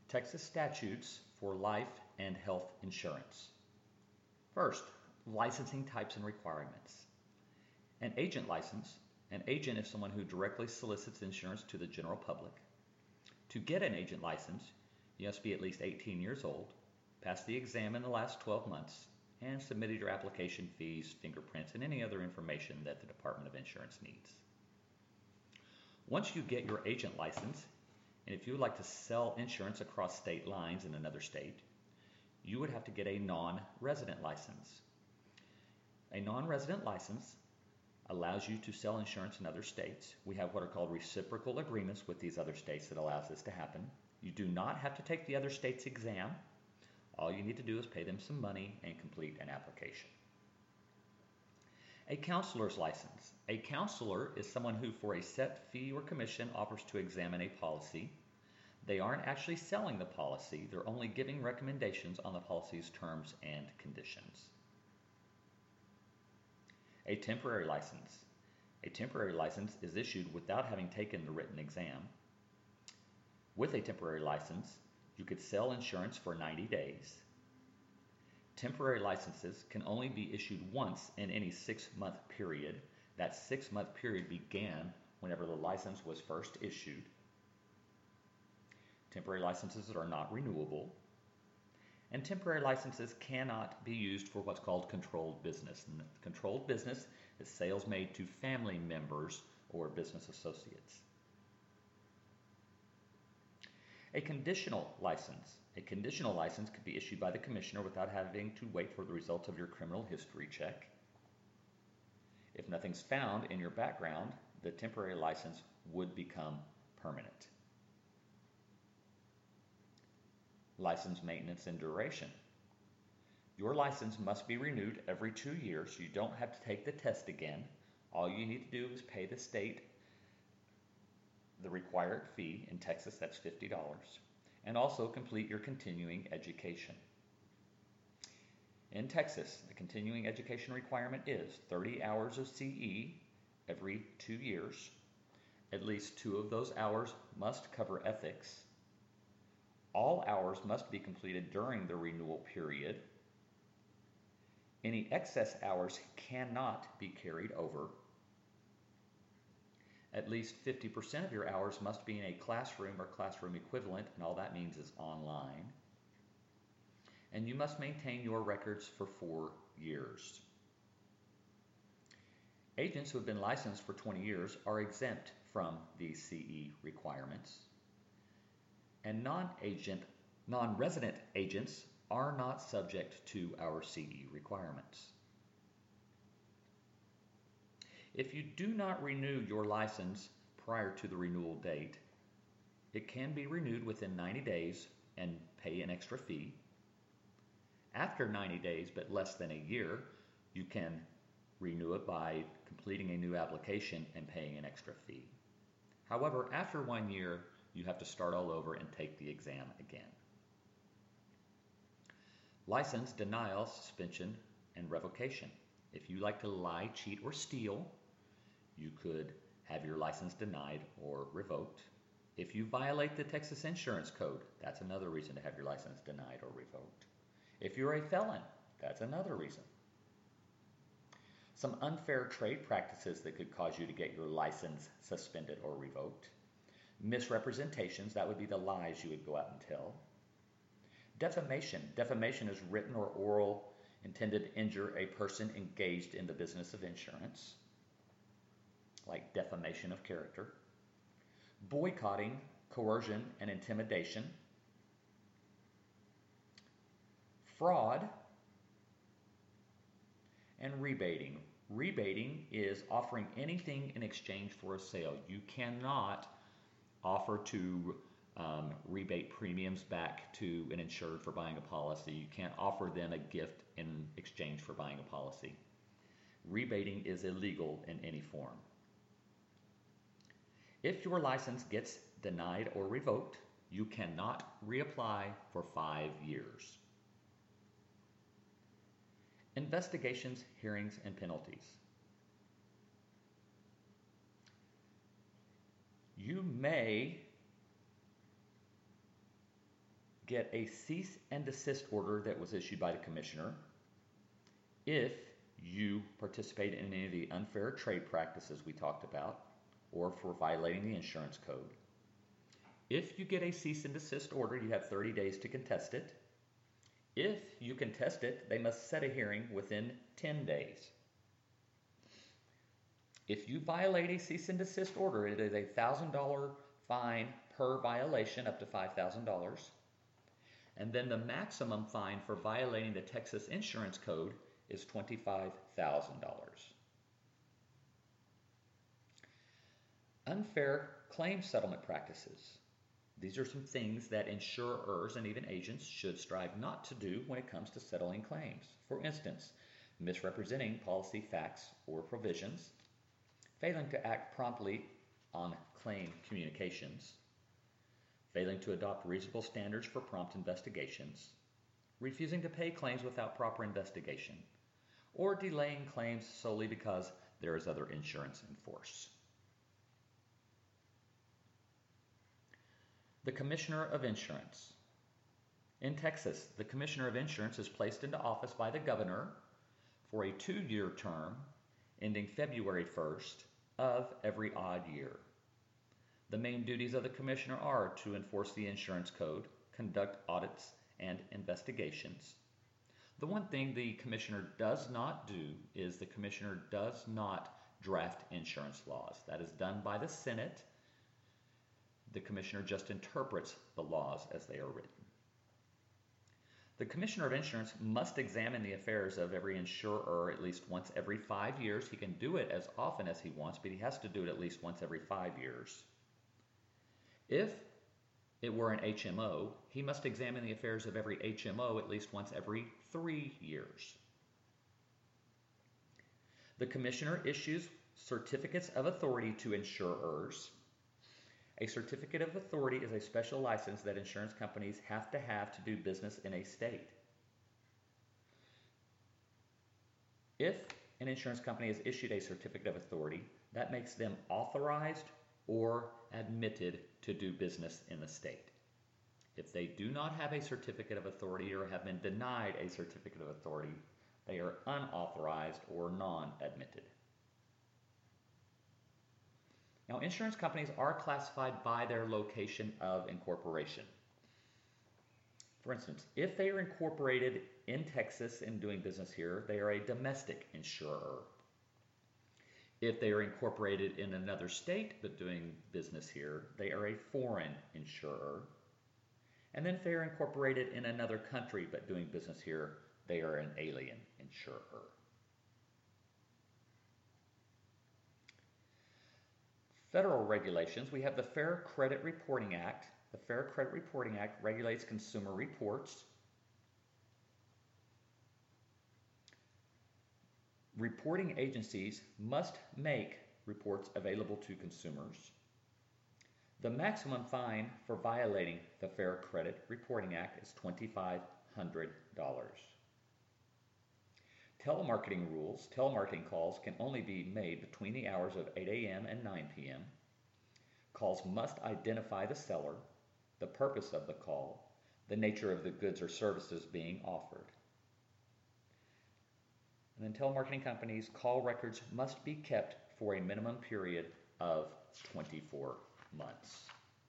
Texas statutes for life and health insurance. First, licensing types and requirements. An agent license. An agent is someone who directly solicits insurance to the general public. To get an agent license, you must be at least 18 years old, pass the exam in the last 12 months, and submitted your application fees, fingerprints, and any other information that the Department of Insurance needs. Once you get your agent license, and if you would like to sell insurance across state lines in another state, you would have to get a non-resident license. A non-resident license allows you to sell insurance in other states. We have what are called reciprocal agreements with these other states that allows this to happen. You do not have to take the other state's exam. All you need to do is pay them some money and complete an application. A counselor's license. A counselor is someone who, for a set fee or commission, offers to examine a policy. They aren't actually selling the policy, they're only giving recommendations on the policy's terms and conditions. A temporary license. A temporary license is issued without having taken the written exam. With a temporary license, you could sell insurance for 90 days. Temporary licenses can only be issued once in any 6-month period. That 6-month period began whenever the license was first issued. Temporary licenses are not renewable. And temporary licenses cannot be used for what's called controlled business. And controlled business is sales made to family members or business associates. A conditional license. A conditional license could be issued by the commissioner without having to wait for the results of your criminal history check. If nothing's found in your background, the temporary license would become permanent. License maintenance and duration. Your license must be renewed every 2 years. You don't have to take the test again. All you need to do is pay the state the required fee. In Texas, that's $50. And also complete your continuing education. In Texas, the continuing education requirement is 30 hours of CE every 2 years. At least 2 of those hours must cover ethics. All hours must be completed during the renewal period. Any excess hours cannot be carried over. At least 50% of your hours must be in a classroom or classroom equivalent, and all that means is online. And you must maintain your records for 4 years. Agents who have been licensed for 20 years are exempt from these CE requirements. And non-resident agents are not subject to our CE requirements. If you do not renew your license prior to the renewal date, it can be renewed within 90 days and pay an extra fee. After 90 days, but less than a year, you can renew it by completing a new application and paying an extra fee. However, after 1 year, you have to start all over and take the exam again. License denial, suspension, and revocation. If you like to lie, cheat, or steal, you could have your license denied or revoked. If you violate the Texas Insurance Code, that's another reason to have your license denied or revoked. If you're a felon, that's another reason. Some unfair trade practices that could cause you to get your license suspended or revoked. Misrepresentations, that would be the lies you would go out and tell. Defamation. Defamation is written or oral intended to injure a person engaged in the business of insurance, like defamation of character. Boycotting, coercion, and intimidation. Fraud. And rebating. Rebating is offering anything in exchange for a sale. You cannot offer to rebate premiums back to an insured for buying a policy. You can't offer them a gift in exchange for buying a policy. Rebating is illegal in any form. If your license gets denied or revoked, you cannot reapply for 5 years. Investigations, hearings, and penalties. You may get a cease and desist order that was issued by the commissioner if you participate in any of the unfair trade practices we talked about, or for violating the insurance code. If you get a cease and desist order, you have 30 days to contest it. If you contest it, they must set a hearing within 10 days. If you violate a cease and desist order, it is a $1,000 fine per violation, up to $5,000. And then the maximum fine for violating the Texas Insurance Code is $25,000. Unfair claim settlement practices. These are some things that insurers and even agents should strive not to do when it comes to settling claims. For instance, misrepresenting policy facts or provisions, failing to act promptly on claim communications, failing to adopt reasonable standards for prompt investigations, refusing to pay claims without proper investigation, or delaying claims solely because there is other insurance in force. The Commissioner of Insurance. In Texas, the Commissioner of Insurance is placed into office by the governor for a 2-year term ending February 1st of every odd year. The main duties of the commissioner are to enforce the insurance code, conduct audits and investigations. The one thing the commissioner does not do is the commissioner does not draft insurance laws. That is done by the Senate. The commissioner just interprets the laws as they are written. The Commissioner of Insurance must examine the affairs of every insurer at least once every 5 years. He can do it as often as he wants, but he has to do it at least once every 5 years. If it were an HMO, he must examine the affairs of every HMO at least once every 3 years. The Commissioner issues certificates of authority to insurers. A certificate of authority is a special license that insurance companies have to do business in a state. If an insurance company has issued a certificate of authority, that makes them authorized or admitted to do business in the state. If they do not have a certificate of authority or have been denied a certificate of authority, they are unauthorized or non-admitted. Now, insurance companies are classified by their location of incorporation. For instance, if they are incorporated in Texas and doing business here, they are a domestic insurer. If they are incorporated in another state but doing business here, they are a foreign insurer. And then if they are incorporated in another country but doing business here, they are an alien insurer. Federal regulations, we have the Fair Credit Reporting Act. The Fair Credit Reporting Act regulates consumer reports. Reporting agencies must make reports available to consumers. The maximum fine for violating the Fair Credit Reporting Act is $2,500. Telemarketing rules. Telemarketing calls can only be made between the hours of 8 a.m. and 9 p.m. Calls must identify the seller, the purpose of the call, the nature of the goods or services being offered. And then telemarketing companies' call records must be kept for a minimum period of 24 months.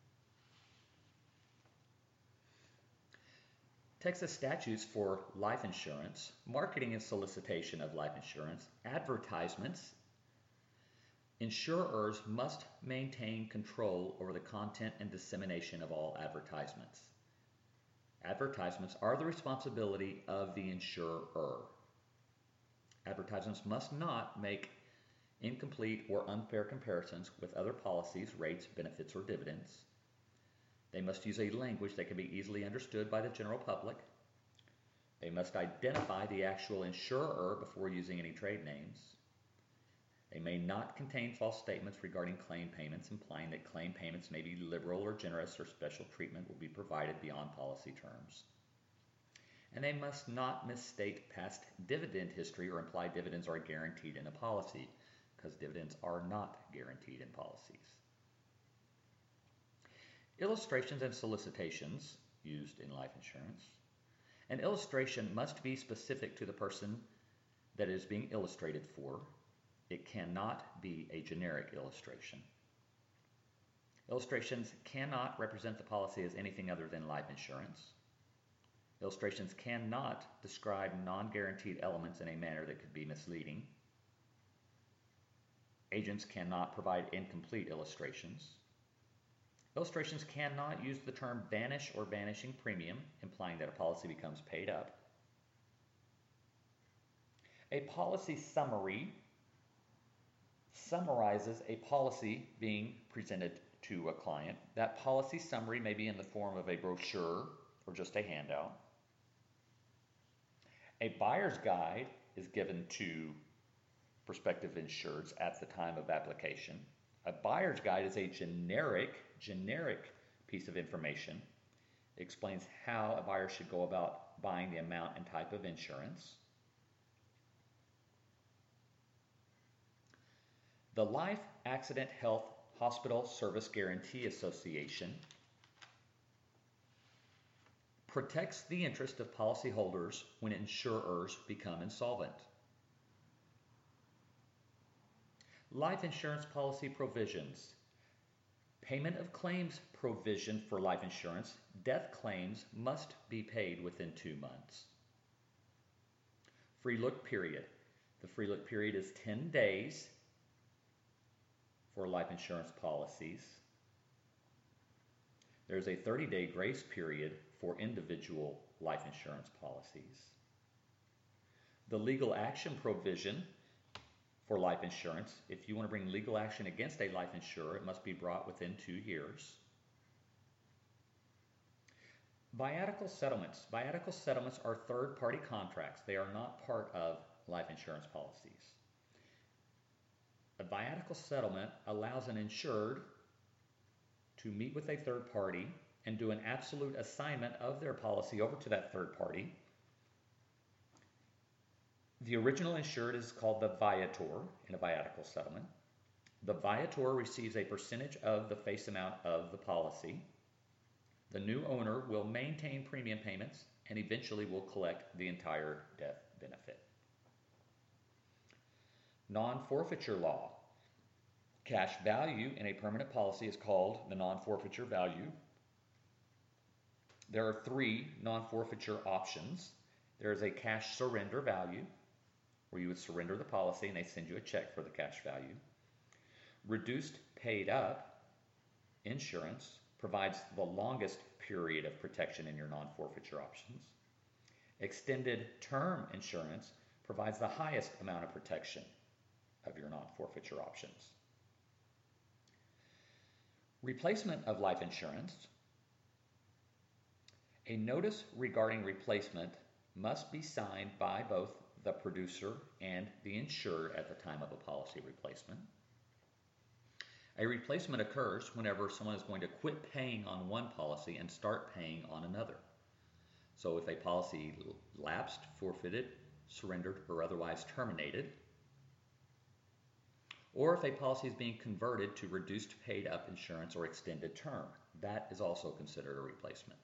Texas statutes for life insurance, marketing and solicitation of life insurance, advertisements. Insurers must maintain control over the content and dissemination of all advertisements. Advertisements are the responsibility of the insurer. Advertisements must not make incomplete or unfair comparisons with other policies, rates, benefits, or dividends. They must use a language that can be easily understood by the general public. They must identify the actual insurer before using any trade names. They may not contain false statements regarding claim payments, implying that claim payments may be liberal or generous or special treatment will be provided beyond policy terms. And they must not misstate past dividend history or imply dividends are guaranteed in a policy, because dividends are not guaranteed in policies. Illustrations and solicitations used in life insurance. An illustration must be specific to the person that it is being illustrated for. It cannot be a generic illustration. Illustrations cannot represent the policy as anything other than life insurance. Illustrations cannot describe non-guaranteed elements in a manner that could be misleading. Agents cannot provide incomplete illustrations. Illustrations cannot use the term vanish or vanishing premium, implying that a policy becomes paid up. A policy summary summarizes a policy being presented to a client. That policy summary may be in the form of a brochure or just a handout. A buyer's guide is given to prospective insureds at the time of application. A buyer's guide is a generic piece of information. It explains how a buyer should go about buying the amount and type of insurance. The Life Accident Health Hospital Service Guarantee Association protects the interest of policyholders when insurers become insolvent. Life insurance policy provisions. Payment of claims provision for life insurance. Death claims must be paid within 2 months. Free look period. The free look period is 10 days for life insurance policies. There's a 30-day grace period for individual life insurance policies. The legal action provision for life insurance. If you want to bring legal action against a life insurer, it must be brought within 2 years. Viatical settlements. Viatical settlements are third-party contracts. They are not part of life insurance policies. A viatical settlement allows an insured to meet with a third party and do an absolute assignment of their policy over to that third party. The original insured is called the viator in a viatical settlement. The viator receives a percentage of the face amount of the policy. The new owner will maintain premium payments and eventually will collect the entire death benefit. Non-forfeiture law. Cash value in a permanent policy is called the non-forfeiture value. There are 3 non-forfeiture options. There is a cash surrender value, where you would surrender the policy and they send you a check for the cash value. Reduced paid up insurance provides the longest period of protection in your non-forfeiture options. Extended term insurance provides the highest amount of protection of your non-forfeiture options. Replacement of life insurance. A notice regarding replacement must be signed by both the producer and the insured at the time of a policy replacement. A replacement occurs whenever someone is going to quit paying on one policy and start paying on another. So if a policy lapsed, forfeited, surrendered, or otherwise terminated, or if a policy is being converted to reduced paid up insurance or extended term, that is also considered a replacement.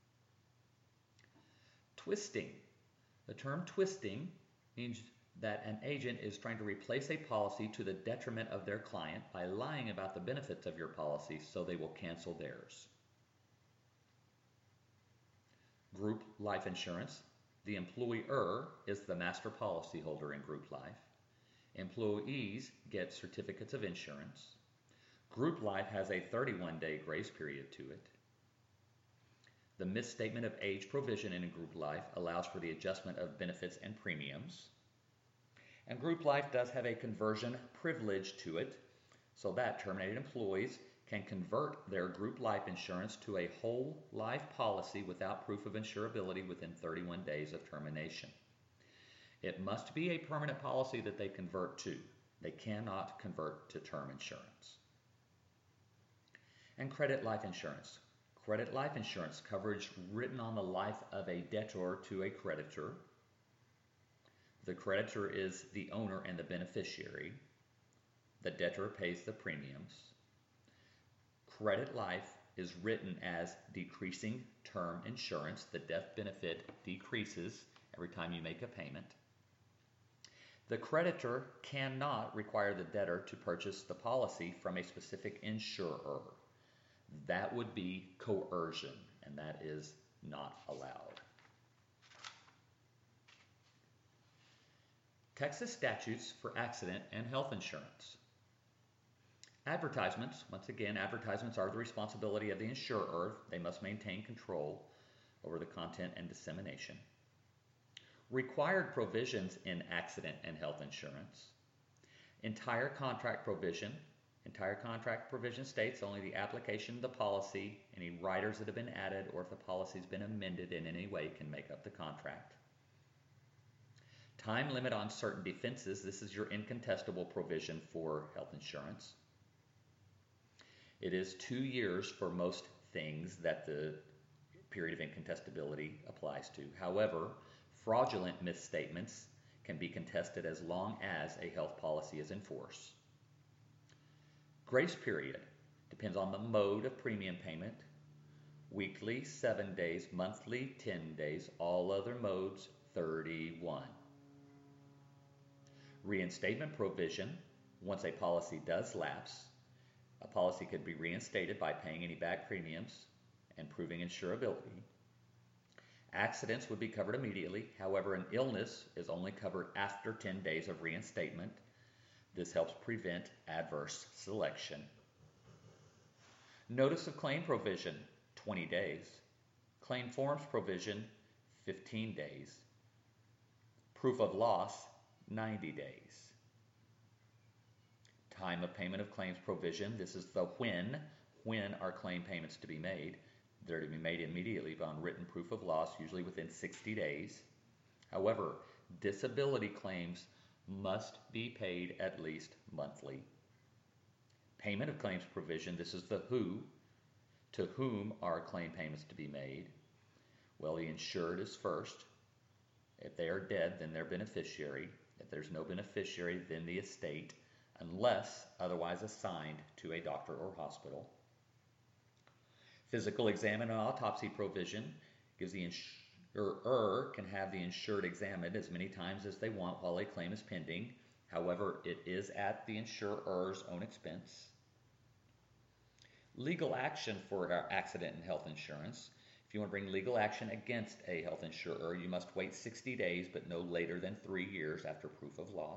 Twisting. The term twisting means that an agent is trying to replace a policy to the detriment of their client by lying about the benefits of your policy so they will cancel theirs. Group life insurance. The employer is the master policyholder in group life. Employees get certificates of insurance. Group life has a 31-day grace period to it. The misstatement of age provision in a group life allows for the adjustment of benefits and premiums. And group life does have a conversion privilege to it, so that terminated employees can convert their group life insurance to a whole life policy without proof of insurability within 31 days of termination. It must be a permanent policy that they convert to. They cannot convert to term insurance. And credit life insurance. Credit life insurance coverage written on the life of a debtor to a creditor. The creditor is the owner and the beneficiary. The debtor pays the premiums. Credit life is written as decreasing term insurance. The death benefit decreases every time you make a payment. The creditor cannot require the debtor to purchase the policy from a specific insurer. That would be coercion, and that is not allowed. Texas statutes for accident and health insurance. Advertisements, once again, advertisements are the responsibility of the insurer. They must maintain control over the content and dissemination. Required provisions in accident and health insurance. Entire contract provision states only the application of the policy, any riders that have been added, or if the policy has been amended in any way can make up the contract. Time limit on certain defenses. This is your incontestable provision for health insurance. It is 2 years for most things that the period of incontestability applies to. However, fraudulent misstatements can be contested as long as a health policy is in force. Grace period depends on the mode of premium payment. Weekly, 7 days. Monthly, 10 days. All other modes, 31. Reinstatement provision. Once a policy does lapse, a policy could be reinstated by paying any back premiums and proving insurability. Accidents would be covered immediately. However, an illness is only covered after 10 days of reinstatement. This helps prevent adverse selection. Notice of claim provision, 20 days. Claim forms provision, 15 days. Proof of loss, 90 days. Time of payment of claims provision, this is the when are claim payments to be made. They're to be made immediately upon written proof of loss, usually within 60 days. However, disability claims must be paid at least monthly. Payment of claims provision, this is the who. To whom are claim payments to be made? Well, the insured is first. If they are dead, then their beneficiary. If there's no beneficiary, then the estate, unless otherwise assigned to a doctor or hospital. Physical exam and autopsy provision gives the insurer can have the insured examined as many times as they want while a claim is pending. However, it is at the insurer's own expense. Legal action for accident and health insurance. If you want to bring legal action against a health insurer, you must wait 60 days, but no later than 3 years after proof of loss.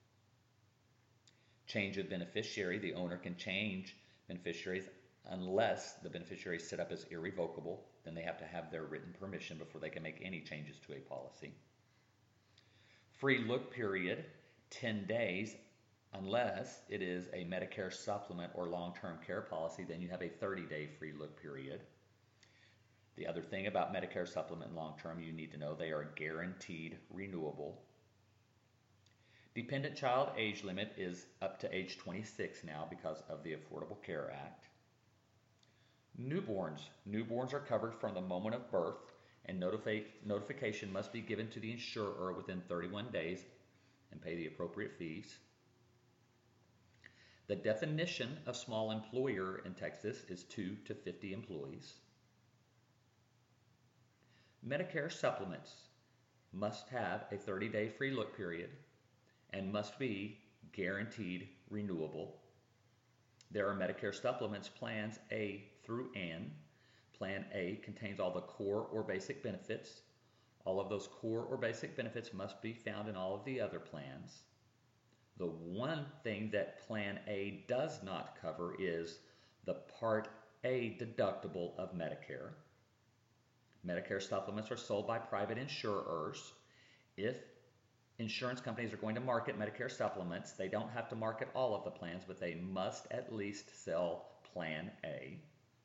Change of beneficiary. The owner can change beneficiaries unless the beneficiary is set up as irrevocable. Then they have to have their written permission before they can make any changes to a policy. Free look period, 10 days. Unless it is a Medicare supplement or long-term care policy, then you have a 30-day free look period. The other thing about Medicare supplement and long-term, you need to know they are guaranteed renewable. Dependent child age limit is up to age 26 now because of the Affordable Care Act. Newborns. Newborns are covered from the moment of birth, and notification must be given to the insurer within 31 days and pay the appropriate fees. The definition of small employer in Texas is 2 to 50 employees. Medicare supplements must have a 30-day free look period and must be guaranteed renewable. There are Medicare supplements plans A through N. Plan A contains all the core or basic benefits. All of those core or basic benefits must be found in all of the other plans. The one thing that Plan A does not cover is the Part A deductible of Medicare. Medicare supplements are sold by private insurers. If insurance companies are going to market Medicare supplements, they don't have to market all of the plans, but they must at least sell Plan A.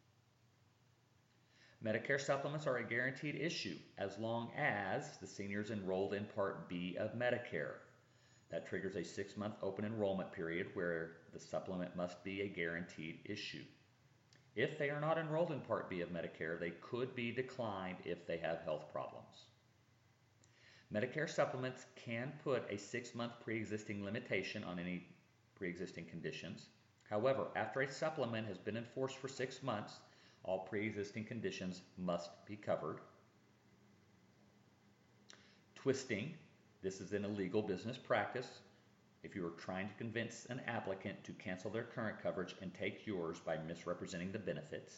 Medicare supplements are a guaranteed issue as long as the senior is enrolled in Part B of Medicare. That triggers a 6-month open enrollment period where the supplement must be a guaranteed issue. If they are not enrolled in Part B of Medicare, they could be declined if they have health problems. Medicare supplements can put a 6-month pre-existing limitation on any pre-existing conditions. However, after a supplement has been in force for 6 months, All pre-existing conditions must be covered. Twisting, this is an illegal business practice. If you are trying to convince an applicant to cancel their current coverage and take yours by misrepresenting the benefits.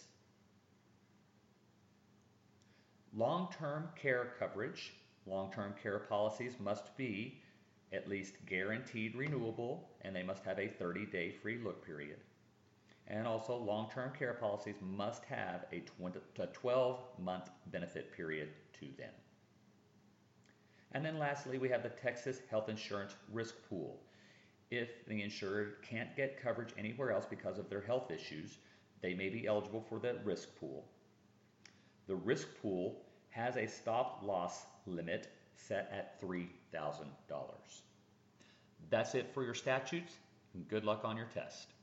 Long-term care coverage. Long-term care policies must be at least guaranteed renewable, and they must have a 30-day free look period. And also long-term care policies must have a 12-month benefit period to them. And then lastly, we have the Texas Health Insurance Risk Pool. If the insured can't get coverage anywhere else because of their health issues, they may be eligible for the risk pool. The risk pool has a stop loss limit set at $3,000. That's it for your statutes. Good luck on your test.